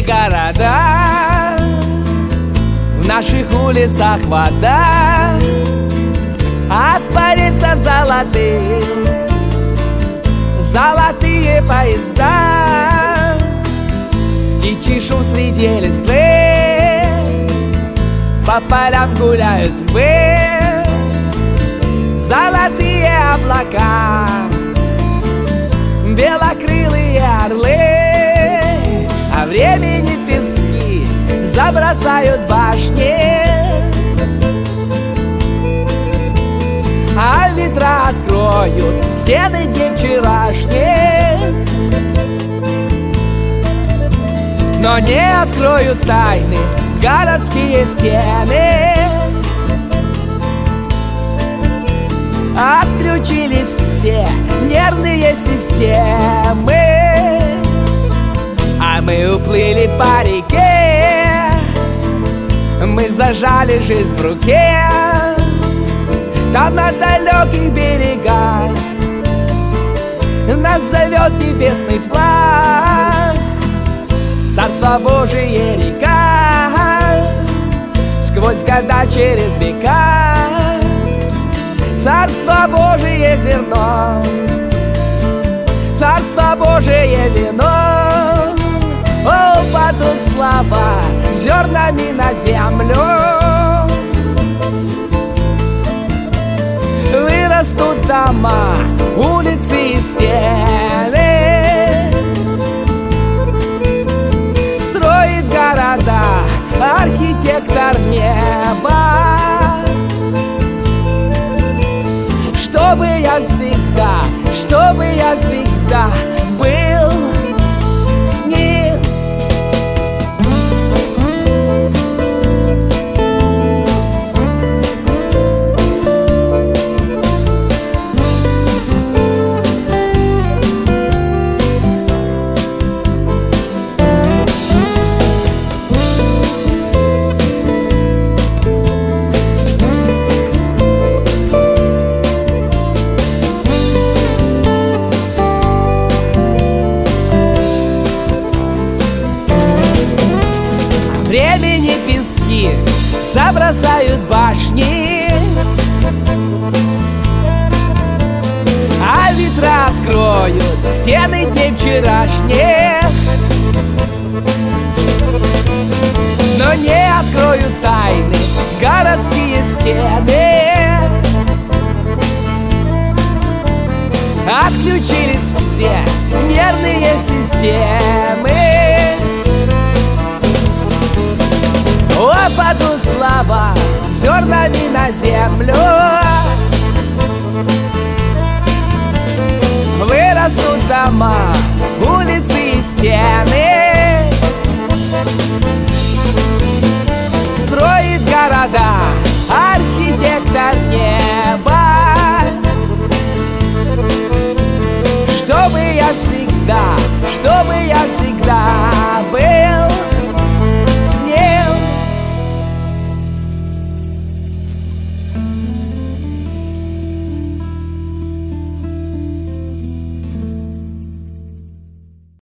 города, в наших улицах вода от парильцев золотых, золотые поезда, птичий шум среди листвы, по полям гуляют львы, золотые облака, белокрылые орлы, а времени пески забросают башни, а ветра откроют стены дней вчерашних, но не откроют тайны городские стены. Отключились все нервные системы, а мы уплыли по реке, мы зажали жизнь в руке. Там на далеких берегах нас зовет небесный флаг, Царство Божие река, сквозь года через века. Царство Божие зерно, Царство Божие вино. О, падут слова зернами на землю, вырастут дома, улицы и стены, строит города архитектор неба. Чтобы я всегда был с ним. Времени пески забросают башни, а ветра откроют стены дней вчерашних, но не откроют тайны городские стены. Отключились все нервные системы, падут слова зернами на землю, вырастут дома, улицы и стены,